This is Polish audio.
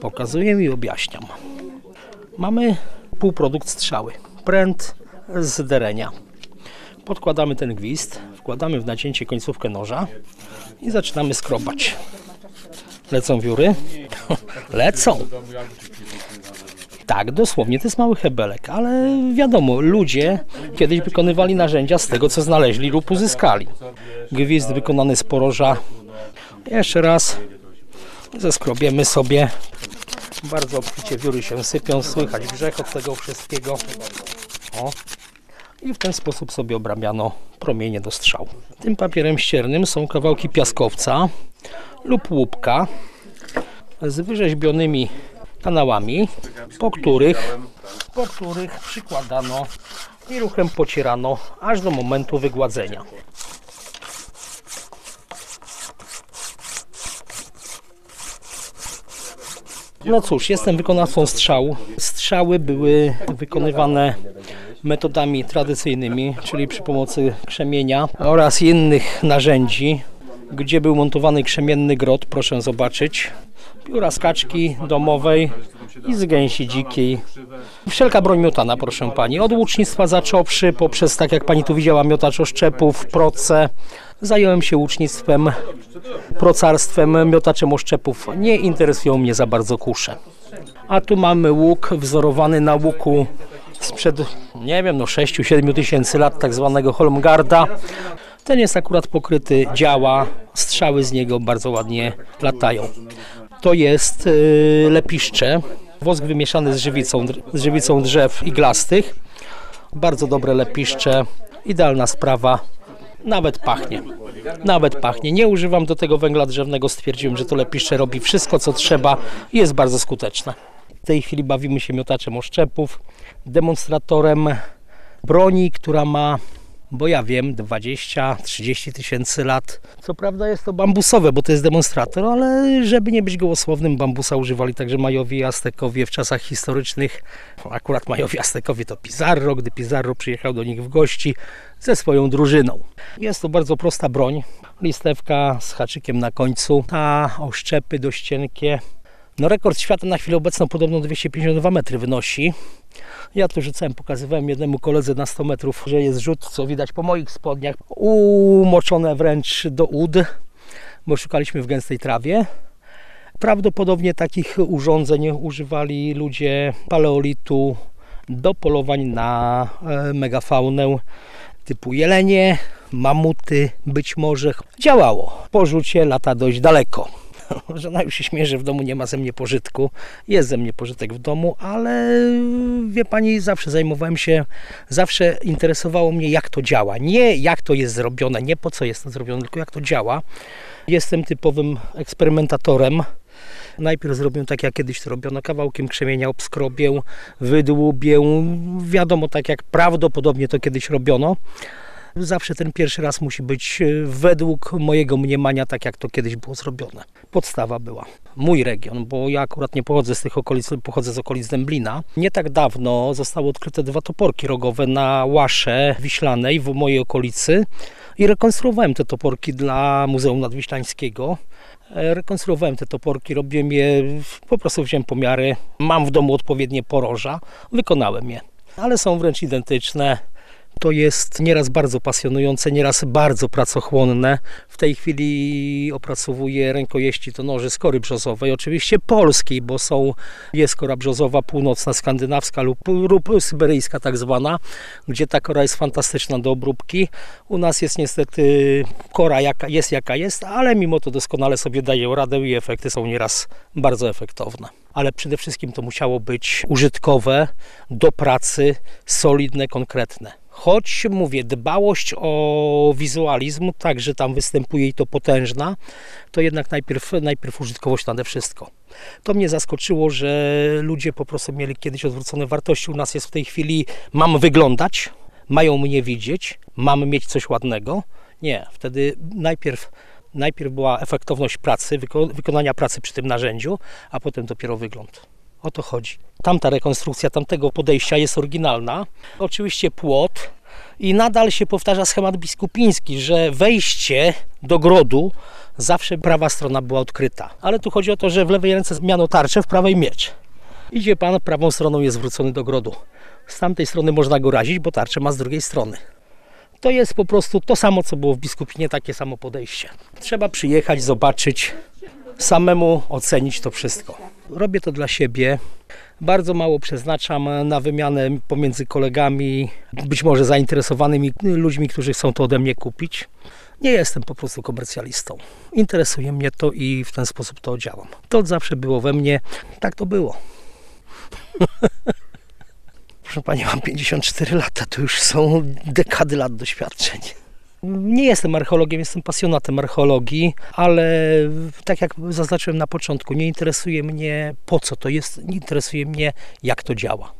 Pokazuję i objaśniam. Mamy półprodukt strzały. Pręt z derenia. Podkładamy ten gwizd, wkładamy w nacięcie końcówkę noża i zaczynamy skrobać. Lecą wióry? Lecą! Tak, dosłownie, to jest mały hebelek, ale wiadomo, ludzie kiedyś wykonywali narzędzia z tego, co znaleźli lub uzyskali. Gwizd wykonany z poroża. Jeszcze raz zeskrobiemy sobie. Bardzo obficie wióry się sypią, słychać brzeg od tego wszystkiego. O. I w ten sposób sobie obrabiano promienie do strzału. Tym papierem ściernym są kawałki piaskowca lub łupka z wyrzeźbionymi kanałami, po których przykładano i ruchem pocierano aż do momentu wygładzenia. No cóż, jestem wykonawcą strzału. Strzały były wykonywane metodami tradycyjnymi, czyli przy pomocy krzemienia oraz innych narzędzi, gdzie był montowany krzemienny grot, proszę zobaczyć. Pióra z kaczki domowej i z gęsi dzikiej. Wszelka broń miotana, proszę pani. Od łucznictwa zacząwszy, poprzez, tak jak pani tu widziała, miotacz oszczepów, proce. Zająłem się łucznictwem, procarstwem, miotaczem oszczepów. Nie interesują mnie za bardzo kusze. A tu mamy łuk wzorowany na łuku sprzed, nie wiem, 6-7 tysięcy lat, tak zwanego Holmgarda. Ten jest akurat pokryty, działa, strzały z niego bardzo ładnie latają. To jest lepiszcze, wosk wymieszany z żywicą drzew iglastych. Bardzo dobre lepiszcze, idealna sprawa, nawet pachnie. Nawet pachnie. Nie używam do tego węgla drzewnego, stwierdziłem, że to lepiszcze robi wszystko, co trzeba i jest bardzo skuteczne. W tej chwili bawimy się miotaczem oszczepów, demonstratorem broni, która ma, bo ja wiem, 20-30 tysięcy lat. Co prawda jest to bambusowe, bo to jest demonstrator, ale żeby nie być gołosłownym, bambusa używali także Majowie i Aztekowie w czasach historycznych. Akurat Majowie i Aztekowie to Pizarro, gdy Pizarro przyjechał do nich w gości ze swoją drużyną. Jest to bardzo prosta broń, listewka z haczykiem na końcu, a oszczepy dość cienkie. No rekord świata na chwilę obecną podobno 252 metry wynosi. Ja tu rzucałem, pokazywałem jednemu koledze na 100 metrów, że jest rzut, co widać po moich spodniach, umoczone wręcz do ud, bo szukaliśmy w gęstej trawie. Prawdopodobnie takich urządzeń używali ludzie paleolitu do polowań na megafaunę typu jelenie, mamuty być może. Działało. Po rzucie lata dość daleko. Żona już się śmieje, że w domu nie ma ze mnie pożytku. Jest ze mnie pożytek w domu, ale wie pani, zawsze zajmowałem się, zawsze interesowało mnie, jak to działa. Nie jak to jest zrobione, nie po co jest to zrobione, tylko jak to działa. Jestem typowym eksperymentatorem. Najpierw zrobię tak, jak kiedyś to robiono, kawałkiem krzemienia obskrobię, wydłubię, wiadomo, tak jak prawdopodobnie to kiedyś robiono. Zawsze ten pierwszy raz musi być według mojego mniemania tak, jak to kiedyś było zrobione. Podstawa była. Mój region, bo ja akurat nie pochodzę z tych okolic, pochodzę z okolic Dęblina. Nie tak dawno zostały odkryte 2 toporki rogowe na Łasze Wiślanej w mojej okolicy i rekonstruowałem te toporki dla Muzeum Nadwiślańskiego. Rekonstruowałem te toporki, robiłem je, po prostu wziąłem pomiary, mam w domu odpowiednie poroża, wykonałem je, ale są wręcz identyczne. To jest nieraz bardzo pasjonujące, nieraz bardzo pracochłonne. W tej chwili opracowuję rękojeści to noży z kory brzozowej, oczywiście polskiej, bo jest kora brzozowa północna, skandynawska lub syberyjska tak zwana, gdzie ta kora jest fantastyczna do obróbki. U nas jest niestety kora jaka jest, ale mimo to doskonale sobie daje radę i efekty są nieraz bardzo efektowne. Ale przede wszystkim to musiało być użytkowe, do pracy, solidne, konkretne. Choć mówię, dbałość o wizualizm, także tam występuje i to potężna, to jednak najpierw użytkowość nade wszystko. To mnie zaskoczyło, że ludzie po prostu mieli kiedyś odwrócone wartości. U nas jest w tej chwili, mam wyglądać, mają mnie widzieć, mam mieć coś ładnego. Nie, wtedy najpierw była efektowność pracy, wykonania pracy przy tym narzędziu, a potem dopiero wygląd. O to chodzi. Tamta rekonstrukcja tamtego podejścia jest oryginalna. Oczywiście płot i nadal się powtarza schemat biskupiński, że wejście do grodu zawsze prawa strona była odkryta. Ale tu chodzi o to, że w lewej ręce miano tarczę, w prawej miecz. Idzie pan, prawą stroną jest zwrócony do ogrodu. Z tamtej strony można go razić, bo tarczę ma z drugiej strony. To jest po prostu to samo, co było w Biskupinie, takie samo podejście. Trzeba przyjechać, zobaczyć, samemu ocenić to wszystko. Robię to dla siebie. Bardzo mało przeznaczam na wymianę pomiędzy kolegami, być może zainteresowanymi ludźmi, którzy chcą to ode mnie kupić. Nie jestem po prostu komercjalistą. Interesuje mnie to i w ten sposób to działam. To zawsze było we mnie. Tak to było. Proszę Pani, mam 54 lata, to już są dekady lat doświadczeń. Nie jestem archeologiem, jestem pasjonatem archeologii, ale tak jak zaznaczyłem na początku, nie interesuje mnie po co to jest, interesuje mnie jak to działa.